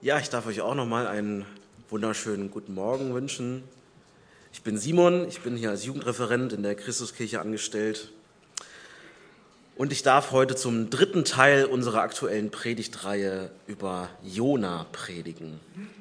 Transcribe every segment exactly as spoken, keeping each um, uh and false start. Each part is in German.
Ja, ich darf euch auch nochmal einen wunderschönen guten Morgen wünschen. Ich bin Simon, ich bin hier als Jugendreferent in der Christuskirche angestellt und ich darf heute zum dritten Teil unserer aktuellen Predigtreihe über Jona predigen.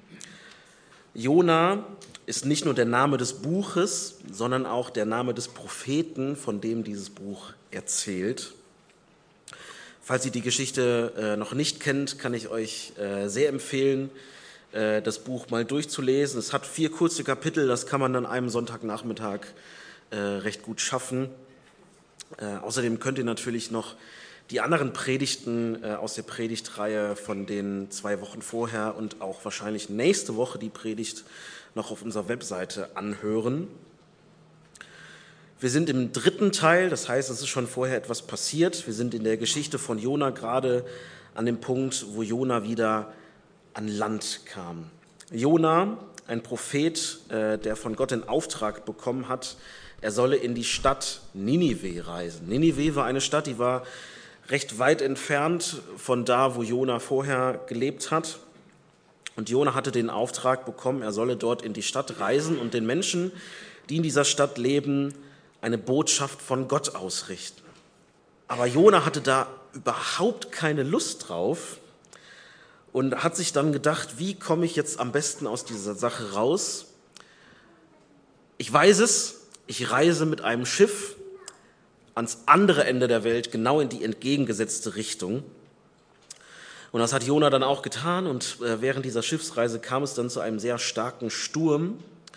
Jona ist nicht nur der Name des Buches, sondern auch der Name des Propheten, von dem dieses Buch erzählt. Falls ihr die Geschichte äh, noch nicht kennt, kann ich euch äh, sehr empfehlen, äh, das Buch mal durchzulesen. Es hat vier kurze Kapitel, das kann man an einem Sonntagnachmittag äh, recht gut schaffen. Äh, außerdem könnt ihr natürlich noch die anderen Predigten äh, aus der Predigtreihe von den zwei Wochen vorher und auch wahrscheinlich nächste Woche die Predigt noch auf unserer Webseite anhören. Wir sind im dritten Teil, das heißt, es ist schon vorher etwas passiert. Wir sind in der Geschichte von Jona gerade an dem Punkt, wo Jona wieder an Land kam. Jona, ein Prophet, äh, der von Gott den Auftrag bekommen hat, er solle in die Stadt Ninive reisen. Ninive war eine Stadt, die war recht weit entfernt von da, wo Jona vorher gelebt hat. Und Jona hatte den Auftrag bekommen, er solle dort in die Stadt reisen und den Menschen, die in dieser Stadt leben, eine Botschaft von Gott ausrichten. Aber Jona hatte da überhaupt keine Lust drauf und hat sich dann gedacht, wie komme ich jetzt am besten aus dieser Sache raus? Ich weiß es, ich reise mit einem Schiff ans andere Ende der Welt, genau in die entgegengesetzte Richtung. Und das hat Jona dann auch getan und während dieser Schiffsreise kam es dann zu einem sehr starken Sturm.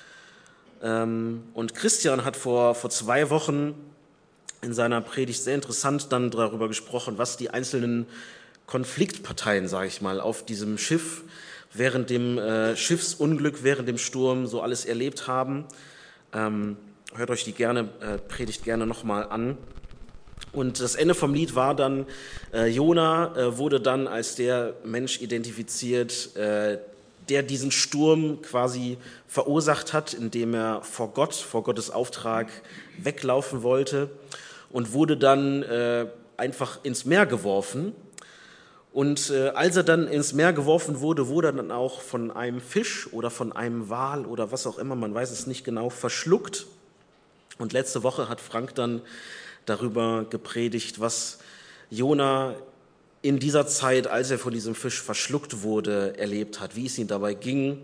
Und Christian hat vor, vor zwei Wochen in seiner Predigt sehr interessant dann darüber gesprochen, was die einzelnen Konfliktparteien, sage ich mal, auf diesem Schiff während dem äh, Schiffsunglück, während dem Sturm so alles erlebt haben. Ähm, hört euch die gerne, äh, Predigt gerne nochmal an. Und das Ende vom Lied war dann, äh, Jona äh, wurde dann als der Mensch identifiziert, äh, der diesen Sturm quasi verursacht hat, indem er vor Gott, vor Gottes Auftrag weglaufen wollte und wurde dann äh, einfach ins Meer geworfen. Und äh, als er dann ins Meer geworfen wurde, wurde er dann auch von einem Fisch oder von einem Wal oder was auch immer, man weiß es nicht genau, verschluckt. Und letzte Woche hat Frank dann darüber gepredigt, was Jona in dieser Zeit, als er von diesem Fisch verschluckt wurde, erlebt hat, wie es ihm dabei ging.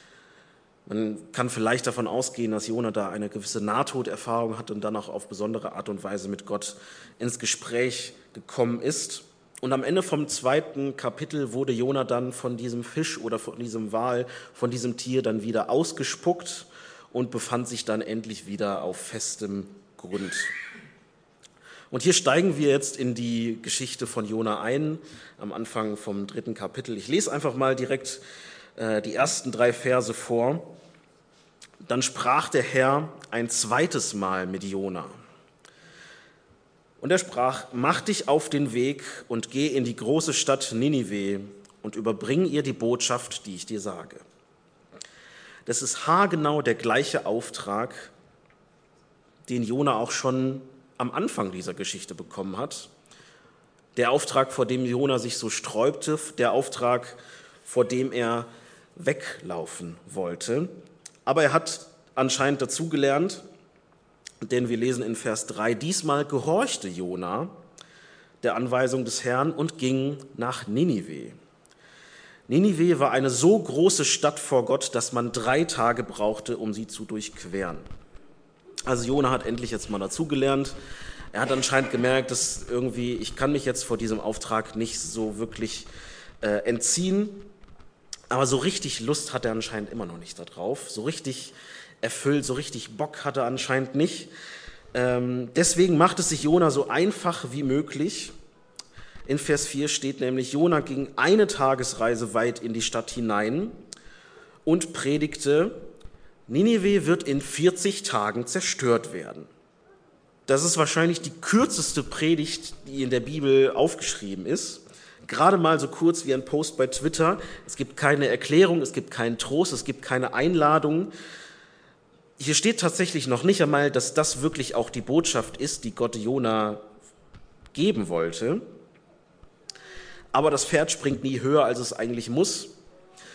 Man kann vielleicht davon ausgehen, dass Jona da eine gewisse Nahtoderfahrung hat und dann auch auf besondere Art und Weise mit Gott ins Gespräch gekommen ist. Und am Ende vom zweiten Kapitel wurde Jona dann von diesem Fisch oder von diesem Wal, von diesem Tier dann wieder ausgespuckt und befand sich dann endlich wieder auf festem Grund. Und hier steigen wir jetzt in die Geschichte von Jona ein, am Anfang vom dritten Kapitel. Ich lese einfach mal direkt äh, die ersten drei Verse vor. Dann sprach der Herr ein zweites Mal mit Jona. Und er sprach, mach dich auf den Weg und geh in die große Stadt Ninive und überbring ihr die Botschaft, die ich dir sage. Das ist haargenau der gleiche Auftrag, den Jona auch schon am Anfang dieser Geschichte bekommen hat. Der Auftrag, vor dem Jona sich so sträubte, der Auftrag, vor dem er weglaufen wollte. Aber er hat anscheinend dazugelernt, denn wir lesen in Vers drei, diesmal gehorchte Jona der Anweisung des Herrn und ging nach Ninive. Ninive war eine so große Stadt vor Gott, dass man drei Tage brauchte, um sie zu durchqueren. Also Jona hat endlich jetzt mal dazugelernt. Er hat anscheinend gemerkt, dass irgendwie, ich kann mich jetzt vor diesem Auftrag nicht so wirklich äh, entziehen. Aber so richtig Lust hat er anscheinend immer noch nicht darauf. So richtig erfüllt, so richtig Bock hat er anscheinend nicht. Ähm, deswegen macht es sich Jona so einfach wie möglich. In Vers vier steht nämlich, Jona ging eine Tagesreise weit in die Stadt hinein und predigte, Ninive wird in vierzig Tagen zerstört werden. Das ist wahrscheinlich die kürzeste Predigt, die in der Bibel aufgeschrieben ist. Gerade mal so kurz wie ein Post bei Twitter. Es gibt keine Erklärung, es gibt keinen Trost, es gibt keine Einladung. Hier steht tatsächlich noch nicht einmal, dass das wirklich auch die Botschaft ist, die Gott Jona geben wollte. Aber das Pferd springt nie höher, als es eigentlich muss.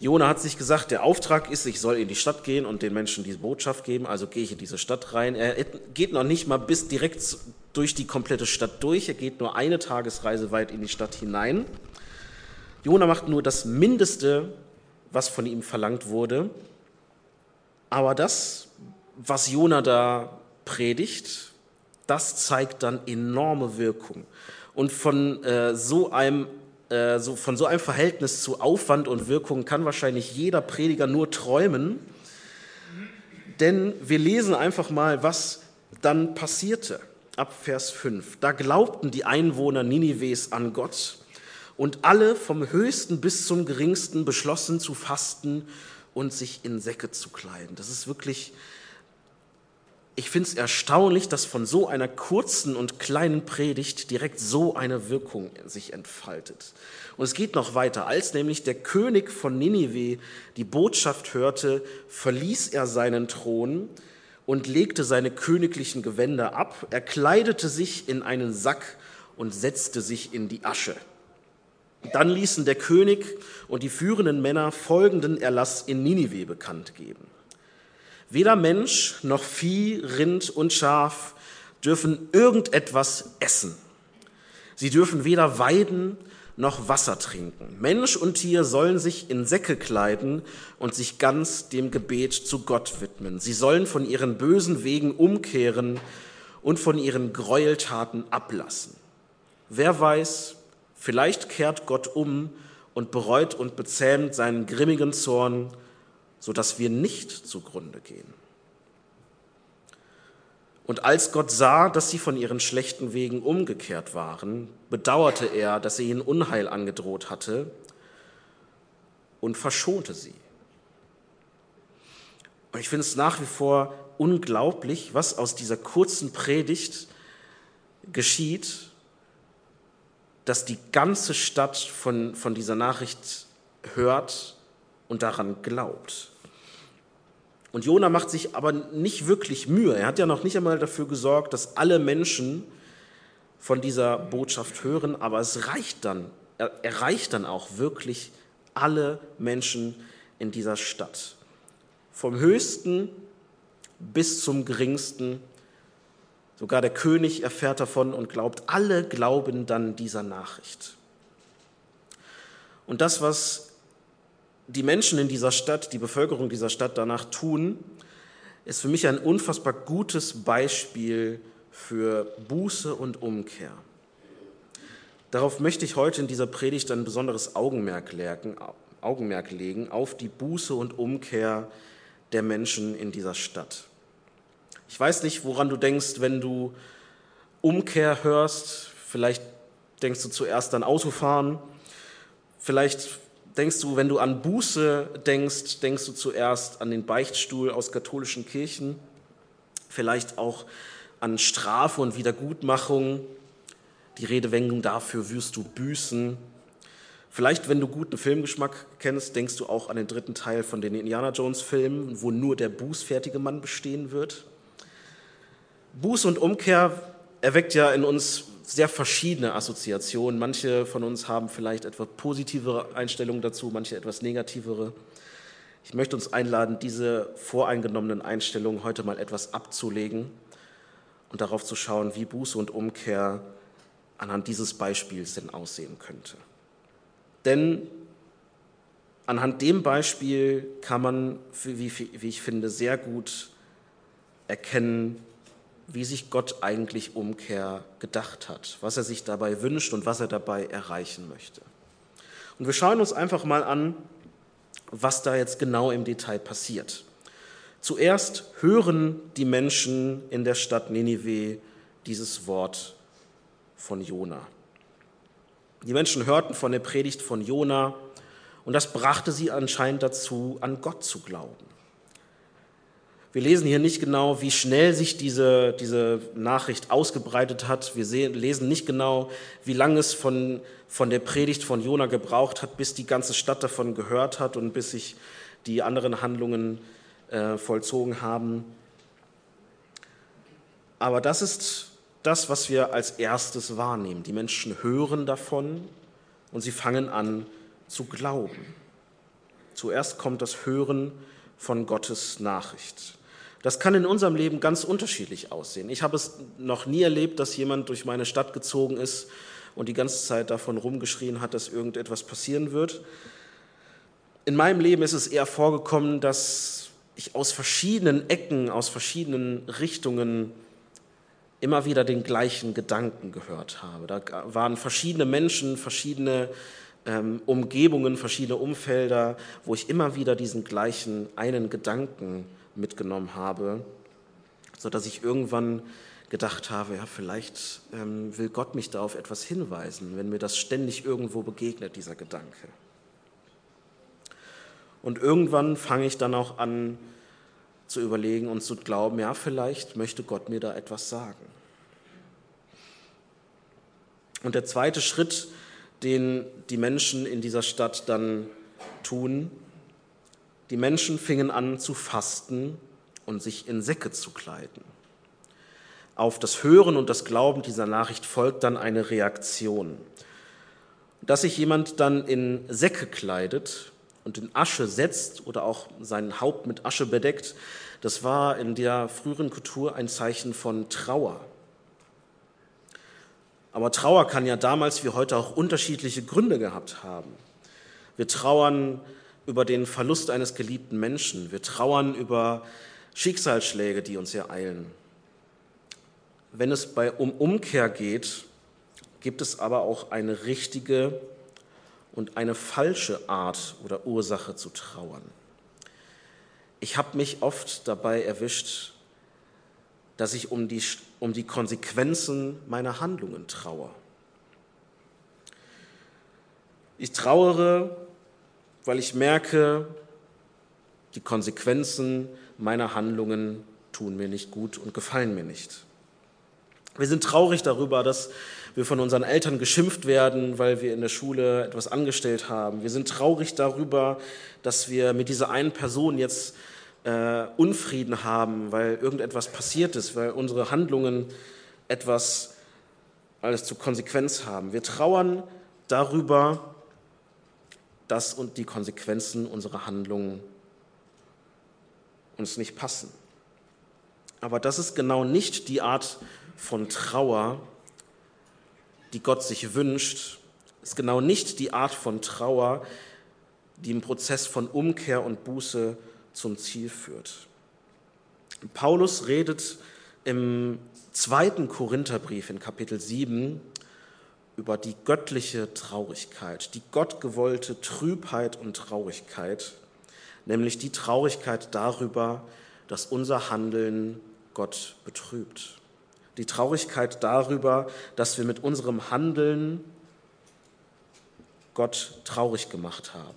Jona hat sich gesagt, der Auftrag ist, ich soll in die Stadt gehen und den Menschen diese Botschaft geben, also gehe ich in diese Stadt rein. Er geht noch nicht mal bis direkt durch die komplette Stadt durch, er geht nur eine Tagesreise weit in die Stadt hinein. Jona macht nur das Mindeste, was von ihm verlangt wurde, aber das, was Jona da predigt, das zeigt dann enorme Wirkung. Und von äh, so einem äh, so, von so einem Verhältnis zu Aufwand und Wirkung kann wahrscheinlich jeder Prediger nur träumen, denn wir lesen einfach mal, was dann passierte. Ab Vers fünf. Da glaubten die Einwohner Ninives an Gott und alle vom Höchsten bis zum Geringsten beschlossen zu fasten und sich in Säcke zu kleiden. Das ist wirklich, ich finde es erstaunlich, dass von so einer kurzen und kleinen Predigt direkt so eine Wirkung sich entfaltet. Und es geht noch weiter. Als nämlich der König von Ninive die Botschaft hörte, verließ er seinen Thron und legte seine königlichen Gewänder ab. Er kleidete sich in einen Sack und setzte sich in die Asche. Dann ließen der König und die führenden Männer folgenden Erlass in Ninive bekannt geben. Weder Mensch noch Vieh, Rind und Schaf dürfen irgendetwas essen. Sie dürfen weder weiden noch Wasser trinken. Mensch und Tier sollen sich in Säcke kleiden und sich ganz dem Gebet zu Gott widmen. Sie sollen von ihren bösen Wegen umkehren und von ihren Gräueltaten ablassen. Wer weiß, vielleicht kehrt Gott um und bereut und bezähmt seinen grimmigen Zorn, sodass wir nicht zugrunde gehen. Und als Gott sah, dass sie von ihren schlechten Wegen umgekehrt waren, bedauerte er, dass er ihnen Unheil angedroht hatte und verschonte sie. Und ich finde es nach wie vor unglaublich, was aus dieser kurzen Predigt geschieht, dass die ganze Stadt von, von dieser Nachricht hört und daran glaubt. Und Jona macht sich aber nicht wirklich Mühe. Er hat ja noch nicht einmal dafür gesorgt, dass alle Menschen von dieser Botschaft hören, aber es reicht dann, er erreicht dann auch wirklich alle Menschen in dieser Stadt. Vom Höchsten bis zum Geringsten. Sogar der König erfährt davon und glaubt, alle glauben dann dieser Nachricht. Und das, was die Menschen in dieser Stadt, die Bevölkerung dieser Stadt danach tun, ist für mich ein unfassbar gutes Beispiel für Buße und Umkehr. Darauf möchte ich heute in dieser Predigt ein besonderes Augenmerk legen, Augenmerk legen auf die Buße und Umkehr der Menschen in dieser Stadt. Ich weiß nicht, woran du denkst, wenn du Umkehr hörst. Vielleicht denkst du zuerst an Autofahren. Vielleicht denkst du, wenn du an Buße denkst, denkst du zuerst an den Beichtstuhl aus katholischen Kirchen. Vielleicht auch an Strafe und Wiedergutmachung. Die Redewendung dafür wirst du büßen. Vielleicht, wenn du guten Filmgeschmack kennst, denkst du auch an den dritten Teil von den Indiana-Jones-Filmen, wo nur der bußfertige Mann bestehen wird. Buße und Umkehr erweckt ja in uns sehr verschiedene Assoziationen. Manche von uns haben vielleicht etwas positivere Einstellungen dazu, manche etwas negativere. Ich möchte uns einladen, diese voreingenommenen Einstellungen heute mal etwas abzulegen und darauf zu schauen, wie Buße und Umkehr anhand dieses Beispiels denn aussehen könnte. Denn anhand dem Beispiel kann man, wie ich finde, sehr gut erkennen, wie sich Gott eigentlich Umkehr gedacht hat, was er sich dabei wünscht und was er dabei erreichen möchte. Und wir schauen uns einfach mal an, was da jetzt genau im Detail passiert. Zuerst hören die Menschen in der Stadt Ninive dieses Wort von Jona. Die Menschen hörten von der Predigt von Jona und das brachte sie anscheinend dazu, an Gott zu glauben. Wir lesen hier nicht genau, wie schnell sich diese, diese Nachricht ausgebreitet hat. Wir sehen, lesen nicht genau, wie lange es von, von der Predigt von Jona gebraucht hat, bis die ganze Stadt davon gehört hat und bis sich die anderen Handlungen äh, vollzogen haben. Aber das ist das, was wir als erstes wahrnehmen. Die Menschen hören davon und sie fangen an zu glauben. Zuerst kommt das Hören von Gottes Nachricht. Das kann in unserem Leben ganz unterschiedlich aussehen. Ich habe es noch nie erlebt, dass jemand durch meine Stadt gezogen ist und die ganze Zeit davon rumgeschrien hat, dass irgendetwas passieren wird. In meinem Leben ist es eher vorgekommen, dass ich aus verschiedenen Ecken, aus verschiedenen Richtungen immer wieder den gleichen Gedanken gehört habe. Da waren verschiedene Menschen, verschiedene ähm, Umgebungen, verschiedene Umfelder, wo ich immer wieder diesen gleichen einen Gedanken mitgenommen habe, sodass ich irgendwann gedacht habe, ja, vielleicht ähm, will Gott mich da auf etwas hinweisen, wenn mir das ständig irgendwo begegnet, dieser Gedanke. Und irgendwann fange ich dann auch an zu überlegen und zu glauben, ja, vielleicht möchte Gott mir da etwas sagen. Und der zweite Schritt, den die Menschen in dieser Stadt dann tun, die Menschen fingen an zu fasten und sich in Säcke zu kleiden. Auf das Hören und das Glauben dieser Nachricht folgt dann eine Reaktion. Dass sich jemand dann in Säcke kleidet und in Asche setzt oder auch sein Haupt mit Asche bedeckt, das war in der früheren Kultur ein Zeichen von Trauer. Aber Trauer kann ja damals wie heute auch unterschiedliche Gründe gehabt haben. Wir trauern über den Verlust eines geliebten Menschen. Wir trauern über Schicksalsschläge, die uns ereilen. Wenn es bei, um Umkehr geht, gibt es aber auch eine richtige und eine falsche Art oder Ursache zu trauern. Ich habe mich oft dabei erwischt, dass ich um die, um die Konsequenzen meiner Handlungen trauere. Ich trauere, weil ich merke, die Konsequenzen meiner Handlungen tun mir nicht gut und gefallen mir nicht. Wir sind traurig darüber, dass wir von unseren Eltern geschimpft werden, weil wir in der Schule etwas angestellt haben. Wir sind traurig darüber, dass wir mit dieser einen Person jetzt äh, Unfrieden haben, weil irgendetwas passiert ist, weil unsere Handlungen etwas alles zur Konsequenz haben. Wir trauern darüber, dass und die Konsequenzen unserer Handlungen uns nicht passen. Aber das ist genau nicht die Art von Trauer, die Gott sich wünscht, ist genau nicht die Art von Trauer, die im Prozess von Umkehr und Buße zum Ziel führt. Paulus redet im zweiten Korintherbrief in Kapitel sieben über die göttliche Traurigkeit, die gottgewollte Trübheit und Traurigkeit, nämlich die Traurigkeit darüber, dass unser Handeln Gott betrübt. Die Traurigkeit darüber, dass wir mit unserem Handeln Gott traurig gemacht haben.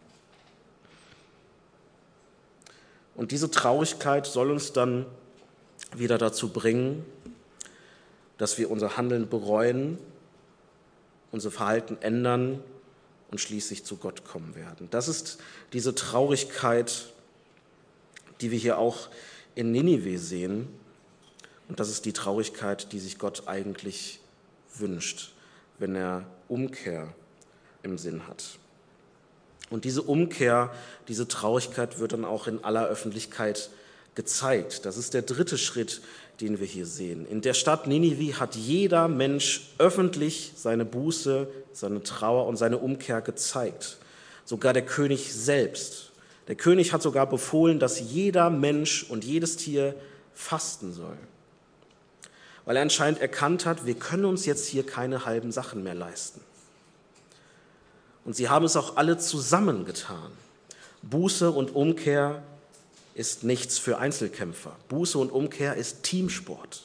Und diese Traurigkeit soll uns dann wieder dazu bringen, dass wir unser Handeln bereuen, unser Verhalten ändern und schließlich zu Gott kommen werden. Das ist diese Traurigkeit, die wir hier auch in Ninive sehen. Und das ist die Traurigkeit, die sich Gott eigentlich wünscht, wenn er Umkehr im Sinn hat. Und diese Umkehr, diese Traurigkeit wird dann auch in aller Öffentlichkeit gezeigt. Das ist der dritte Schritt, den wir hier sehen. In der Stadt Ninive hat jeder Mensch öffentlich seine Buße, seine Trauer und seine Umkehr gezeigt. Sogar der König selbst. Der König hat sogar befohlen, dass jeder Mensch und jedes Tier fasten soll. Weil er anscheinend erkannt hat, wir können uns jetzt hier keine halben Sachen mehr leisten. Und sie haben es auch alle zusammengetan. Buße und Umkehr ist nichts für Einzelkämpfer. Buße und Umkehr ist Teamsport.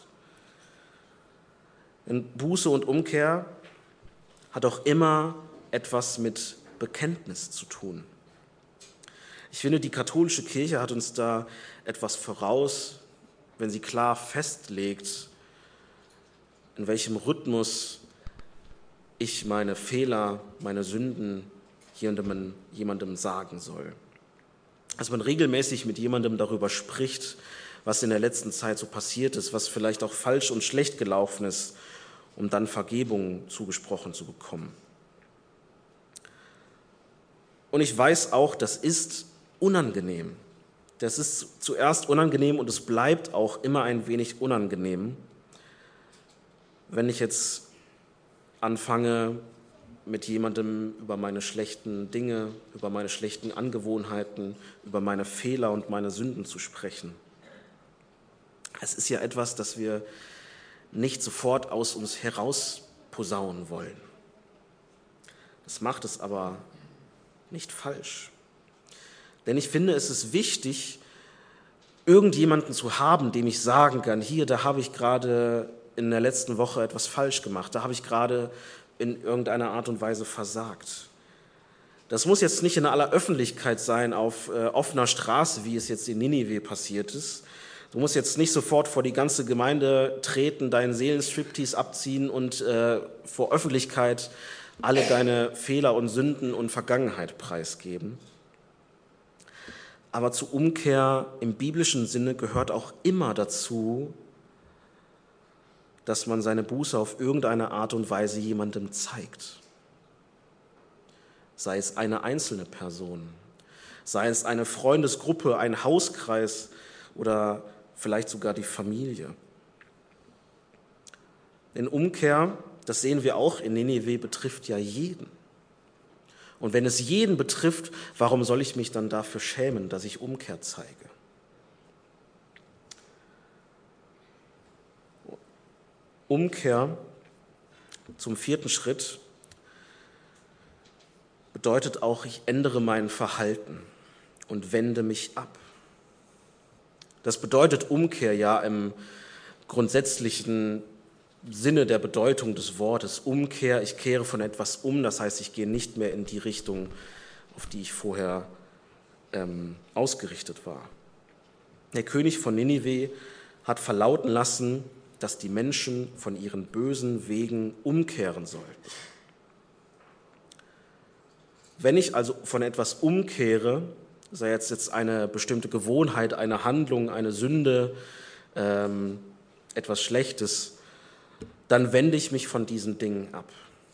Denn Buße und Umkehr hat auch immer etwas mit Bekenntnis zu tun. Ich finde, die katholische Kirche hat uns da etwas voraus, wenn sie klar festlegt, in welchem Rhythmus ich meine Fehler, meine Sünden jemandem, jemandem sagen soll. Dass man regelmäßig mit jemandem darüber spricht, was in der letzten Zeit so passiert ist, was vielleicht auch falsch und schlecht gelaufen ist, um dann Vergebung zugesprochen zu bekommen. Und ich weiß auch, das ist unangenehm. Das ist zuerst unangenehm und es bleibt auch immer ein wenig unangenehm, wenn ich jetzt anfange, mit jemandem über meine schlechten Dinge, über meine schlechten Angewohnheiten, über meine Fehler und meine Sünden zu sprechen. Es ist ja etwas, das wir nicht sofort aus uns heraus posaunen wollen. Das macht es aber nicht falsch. Denn ich finde, es ist wichtig, irgendjemanden zu haben, dem ich sagen kann, hier, da habe ich gerade in der letzten Woche etwas falsch gemacht, da habe ich gerade in irgendeiner Art und Weise versagt. Das muss jetzt nicht in aller Öffentlichkeit sein, auf äh, offener Straße, wie es jetzt in Ninive passiert ist. Du musst jetzt nicht sofort vor die ganze Gemeinde treten, deinen Seelenstriptease abziehen und äh, vor Öffentlichkeit alle deine Fehler und Sünden und Vergangenheit preisgeben. Aber zur Umkehr im biblischen Sinne gehört auch immer dazu, dass man seine Buße auf irgendeine Art und Weise jemandem zeigt. Sei es eine einzelne Person, sei es eine Freundesgruppe, ein Hauskreis oder vielleicht sogar die Familie. Denn Umkehr, das sehen wir auch in Ninive, betrifft ja jeden. Und wenn es jeden betrifft, warum soll ich mich dann dafür schämen, dass ich Umkehr zeige? Umkehr zum vierten Schritt bedeutet auch, ich ändere mein Verhalten und wende mich ab. Das bedeutet Umkehr ja im grundsätzlichen Sinne der Bedeutung des Wortes. Umkehr, ich kehre von etwas um, das heißt, ich gehe nicht mehr in die Richtung, auf die ich vorher ähm, ausgerichtet war. Der König von Ninive hat verlauten lassen, dass die Menschen von ihren bösen Wegen umkehren sollten. Wenn ich also von etwas umkehre, sei jetzt, jetzt eine bestimmte Gewohnheit, eine Handlung, eine Sünde, ähm, etwas Schlechtes, dann wende ich mich von diesen Dingen ab.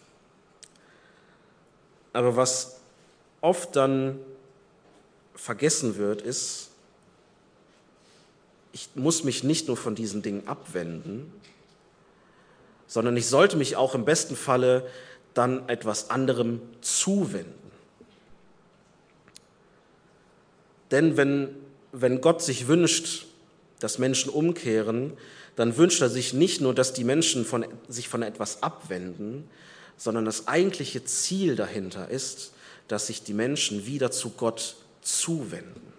Aber was oft dann vergessen wird, ist, ich muss mich nicht nur von diesen Dingen abwenden, sondern ich sollte mich auch im besten Falle dann etwas anderem zuwenden. Denn wenn, wenn Gott sich wünscht, dass Menschen umkehren, dann wünscht er sich nicht nur, dass die Menschen von, sich von etwas abwenden, sondern das eigentliche Ziel dahinter ist, dass sich die Menschen wieder zu Gott zuwenden.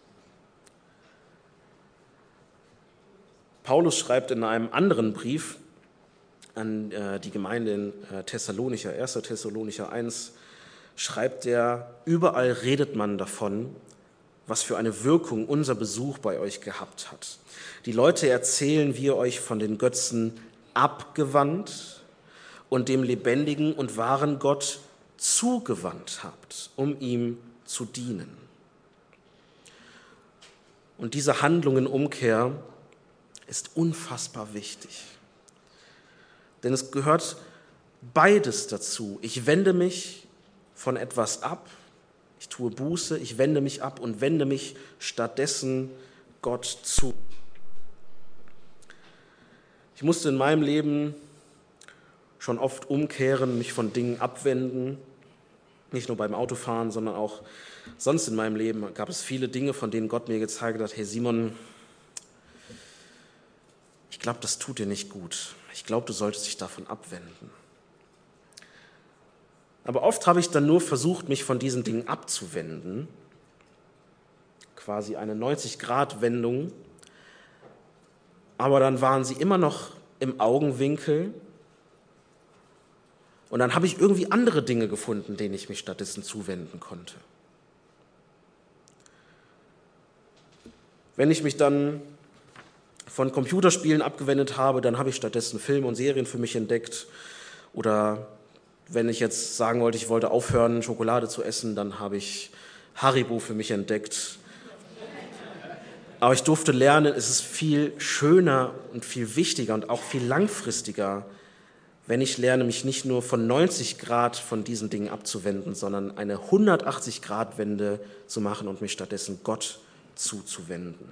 Paulus schreibt in einem anderen Brief an äh, die Gemeinde in äh, Thessalonicher, erster Thessalonicher eins, schreibt er, überall redet man davon, was für eine Wirkung unser Besuch bei euch gehabt hat. Die Leute erzählen, wie ihr euch von den Götzen abgewandt und dem lebendigen und wahren Gott zugewandt habt, um ihm zu dienen. Und diese Handlung in Umkehr ist unfassbar wichtig. Denn es gehört beides dazu. Ich wende mich von etwas ab, ich tue Buße, ich wende mich ab und wende mich stattdessen Gott zu. Ich musste in meinem Leben schon oft umkehren, mich von Dingen abwenden, nicht nur beim Autofahren, sondern auch sonst in meinem Leben gab es viele Dinge, von denen Gott mir gezeigt hat, hey Simon, ich glaube, das tut dir nicht gut. Ich glaube, du solltest dich davon abwenden. Aber oft habe ich dann nur versucht, mich von diesen Dingen abzuwenden, quasi eine neunzig-Grad-Wendung, aber dann waren sie immer noch im Augenwinkel und dann habe ich irgendwie andere Dinge gefunden, denen ich mich stattdessen zuwenden konnte. Wenn ich mich dann von Computerspielen abgewendet habe, dann habe ich stattdessen Filme und Serien für mich entdeckt. Oder wenn ich jetzt sagen wollte, ich wollte aufhören, Schokolade zu essen, dann habe ich Haribo für mich entdeckt. Aber ich durfte lernen, es ist viel schöner und viel wichtiger und auch viel langfristiger, wenn ich lerne, mich nicht nur von neunzig Grad von diesen Dingen abzuwenden, sondern eine hundertachtzig-Grad-Wende zu machen und mich stattdessen Gott zuzuwenden.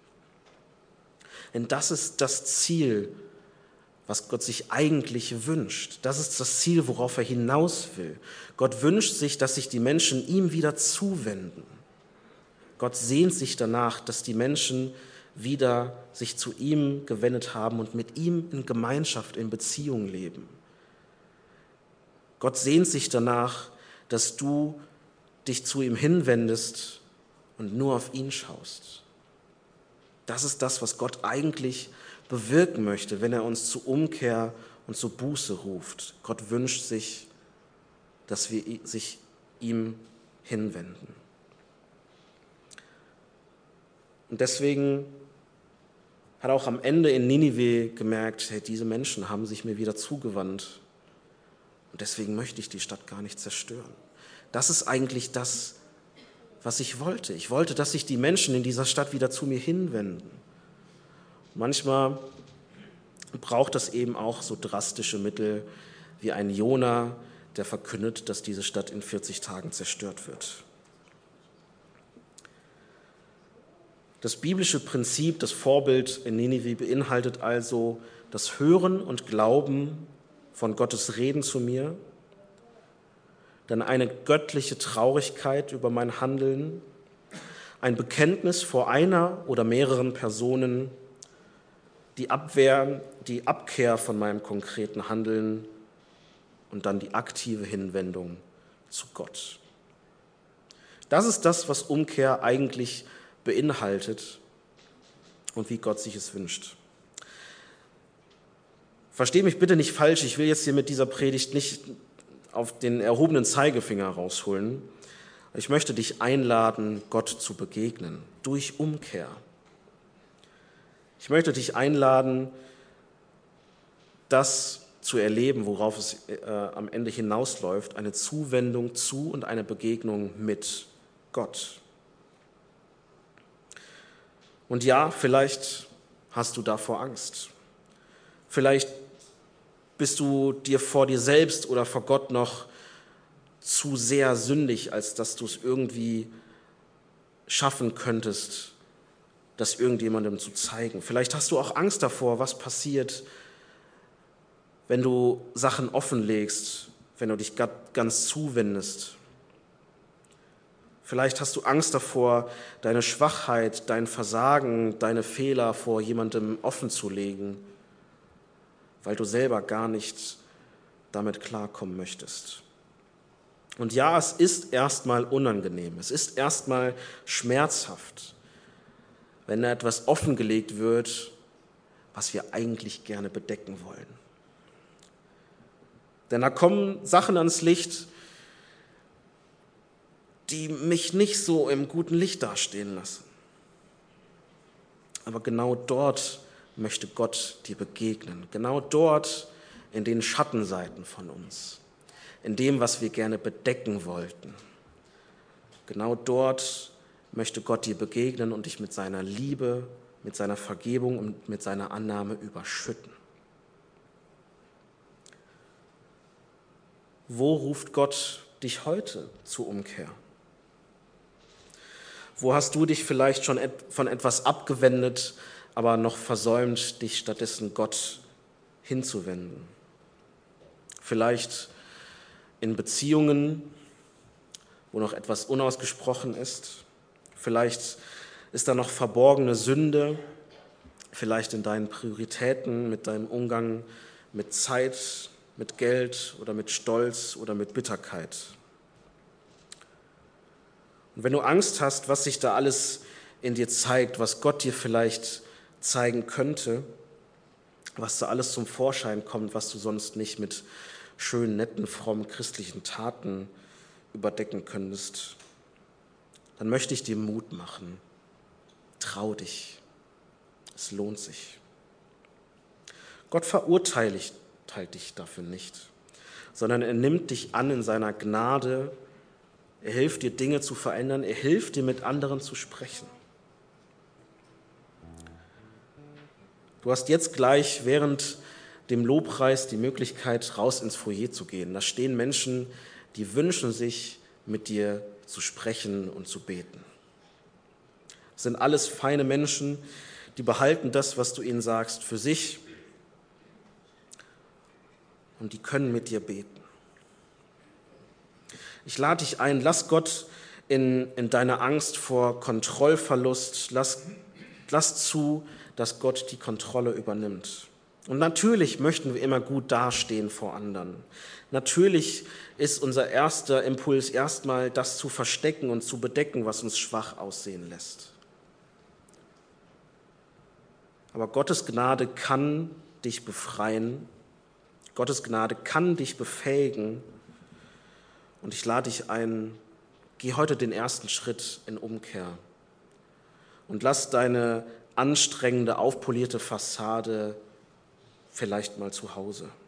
Denn das ist das Ziel, was Gott sich eigentlich wünscht. Das ist das Ziel, worauf er hinaus will. Gott wünscht sich, dass sich die Menschen ihm wieder zuwenden. Gott sehnt sich danach, dass die Menschen wieder sich zu ihm gewendet haben und mit ihm in Gemeinschaft, in Beziehung leben. Gott sehnt sich danach, dass du dich zu ihm hinwendest und nur auf ihn schaust. Das ist das, was Gott eigentlich bewirken möchte, wenn er uns zu Umkehr und zu Buße ruft. Gott wünscht sich, dass wir sich ihm hinwenden. Und deswegen hat er auch am Ende in Ninive gemerkt, hey, diese Menschen haben sich mir wieder zugewandt und deswegen möchte ich die Stadt gar nicht zerstören. Das ist eigentlich das, was ich wollte. Ich wollte, dass sich die Menschen in dieser Stadt wieder zu mir hinwenden. Manchmal braucht das eben auch so drastische Mittel wie ein Jona, der verkündet, dass diese Stadt in vierzig Tagen zerstört wird. Das biblische Prinzip, das Vorbild in Ninive beinhaltet also das Hören und Glauben von Gottes Reden zu mir, dann eine göttliche Traurigkeit über mein Handeln, ein Bekenntnis vor einer oder mehreren Personen, die Abwehr, die Abkehr von meinem konkreten Handeln und dann die aktive Hinwendung zu Gott. Das ist das, was Umkehr eigentlich beinhaltet und wie Gott sich es wünscht. Versteh mich bitte nicht falsch, ich will jetzt hier mit dieser Predigt nicht auf den erhobenen Zeigefinger rausholen. Ich möchte dich einladen, Gott zu begegnen, durch Umkehr. Ich möchte dich einladen, das zu erleben, worauf es äh, am Ende hinausläuft, eine Zuwendung zu und eine Begegnung mit Gott. Und ja, vielleicht hast du davor Angst. Vielleicht bist du dir vor dir selbst oder vor Gott noch zu sehr sündig, als dass du es irgendwie schaffen könntest, das irgendjemandem zu zeigen. Vielleicht hast du auch Angst davor, was passiert, wenn du Sachen offenlegst, wenn du dich ganz zuwendest. Vielleicht hast du Angst davor, deine Schwachheit, dein Versagen, deine Fehler vor jemandem offenzulegen, weil du selber gar nicht damit klarkommen möchtest. Und ja, es ist erstmal unangenehm, es ist erstmal schmerzhaft, wenn da etwas offengelegt wird, was wir eigentlich gerne bedecken wollen. Denn da kommen Sachen ans Licht, die mich nicht so im guten Licht dastehen lassen. Aber genau dort möchte Gott dir begegnen. Genau dort in den Schattenseiten von uns, in dem, was wir gerne bedecken wollten. Genau dort möchte Gott dir begegnen und dich mit seiner Liebe, mit seiner Vergebung und mit seiner Annahme überschütten. Wo ruft Gott dich heute zur Umkehr? Wo hast du dich vielleicht schon von etwas abgewendet, aber noch versäumt, dich stattdessen Gott hinzuwenden? Vielleicht in Beziehungen, wo noch etwas unausgesprochen ist. Vielleicht ist da noch verborgene Sünde, vielleicht in deinen Prioritäten, mit deinem Umgang mit Zeit, mit Geld oder mit Stolz oder mit Bitterkeit. Und wenn du Angst hast, was sich da alles in dir zeigt, was Gott dir vielleicht zeigen könnte, was da alles zum Vorschein kommt, was du sonst nicht mit schönen, netten, frommen, christlichen Taten überdecken könntest, dann möchte ich dir Mut machen. Trau dich. Es lohnt sich. Gott verurteilt dich dafür nicht, sondern er nimmt dich an in seiner Gnade. Er hilft dir, Dinge zu verändern. Er hilft dir, mit anderen zu sprechen. Du hast jetzt gleich während dem Lobpreis die Möglichkeit, raus ins Foyer zu gehen. Da stehen Menschen, die wünschen sich, mit dir zu sprechen und zu beten. Das sind alles feine Menschen, die behalten das, was du ihnen sagst, für sich und die können mit dir beten. Ich lade dich ein, lass Gott in, in deiner Angst vor Kontrollverlust, lass, lass zu, dass Gott die Kontrolle übernimmt. Und natürlich möchten wir immer gut dastehen vor anderen. Natürlich ist unser erster Impuls erstmal, das zu verstecken und zu bedecken, was uns schwach aussehen lässt. Aber Gottes Gnade kann dich befreien. Gottes Gnade kann dich befähigen. Und ich lade dich ein, geh heute den ersten Schritt in Umkehr und lass deine anstrengende, aufpolierte Fassade vielleicht mal zu Hause.